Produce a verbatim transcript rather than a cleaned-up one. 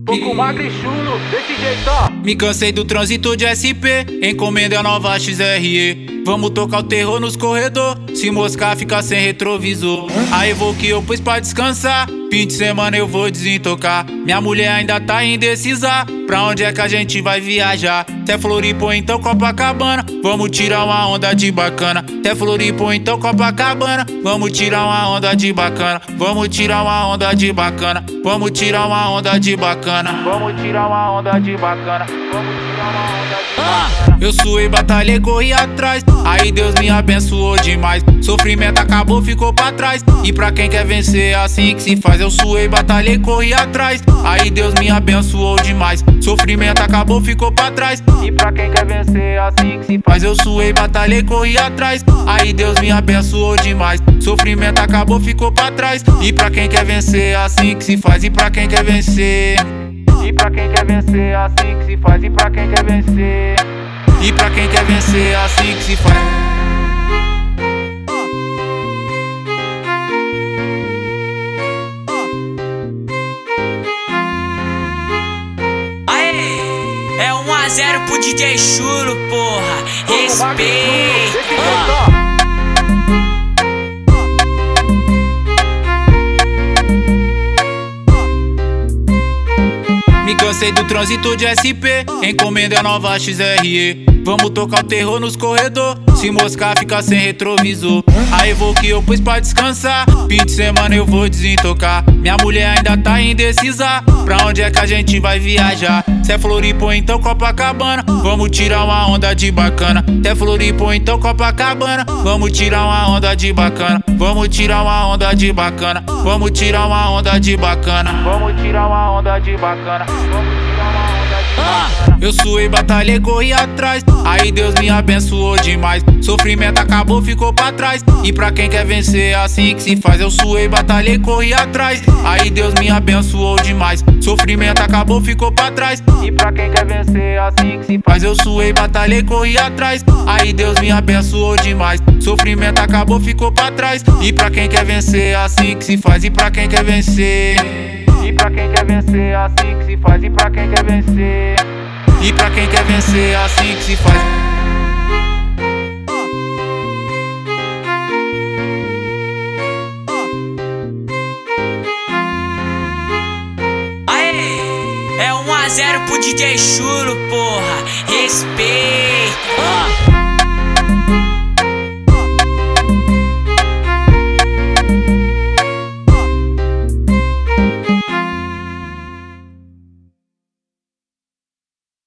Tô com magro e chulo, desse jeito, ó. Me cansei do trânsito de S P, encomenda a nova X R E. Vamos tocar o terror nos corredor, se moscar fica sem retrovisor. Aí vou que eu pus pra descansar, fim de semana eu vou desentocar. Minha mulher ainda tá indecisa, pra onde é que a gente vai viajar? Até Floripa ou então Copacabana, vamos tirar uma onda de bacana. Até Floripa ou então Copacabana, vamos tirar uma onda de bacana. Vamos tirar uma onda de bacana, vamos tirar uma onda de bacana. Vamos tirar uma onda de bacana. Vamos tirar uma onda de Ah, bacana. eu suei, batalhei, corri atrás. Aí Deus me abençoou demais. Sofrimento acabou, ficou pra trás. E pra quem quer vencer é assim que se faz. Eu suei, batalhei, corri atrás. Aí Deus me abençoou demais. Sofrimento acabou, ficou pra trás. E pra quem quer vencer é assim que se faz. Mas eu suei, batalhei, corri atrás. Aí Deus me abençoou demais. Sofrimento acabou, ficou pra trás. E pra quem quer vencer é assim que se faz. E pra quem quer vencer. E pra quem quer vencer é assim que se faz. E pra quem quer vencer. E pra quem quer vencer é assim que se faz. Aê, é um a zero pro D J Chulo, porra. Tô com magro e chulo, desse Respeito. jeito, ó. Me cansei do trânsito de S P, encomenda a nova X R E. Vamos tocar o terror nos corredor, se moscar fica sem retrovisor. Aí vou que eu pus pra descansar, fim de semana eu vou desentocar. Minha mulher ainda tá indecisa, pra onde é que a gente vai viajar? Se é Floripa ou então Copacabana, vamos tirar uma onda de bacana. Se é Floripa ou então Copacabana, vamos tirar uma onda de bacana. Vamos tirar uma onda de bacana, vamos tirar uma onda de bacana. Vamos tirar uma onda de bacana. Vamos tirar uma onda de Ah, bacana. eu suei, batalhei, corri atrás. Aí Deus me abençoou demais. Sofrimento acabou, ficou pra trás. E pra quem quer vencer é assim que se faz. Eu suei, batalhei, corri atrás. Aí Deus me abençoou demais. Sofrimento acabou, ficou pra trás. E pra quem quer vencer é assim que se faz. Mas eu suei, batalhei, corri atrás. Aí Deus me abençoou demais. Sofrimento acabou, ficou pra trás. E pra quem quer vencer é assim que se faz. E pra quem quer vencer. E pra quem quer vencer é assim que se faz. E pra quem quer vencer. E pra quem quer vencer é assim que se faz. Aê, é um a zero pro D J Chulo, porra. Respeito.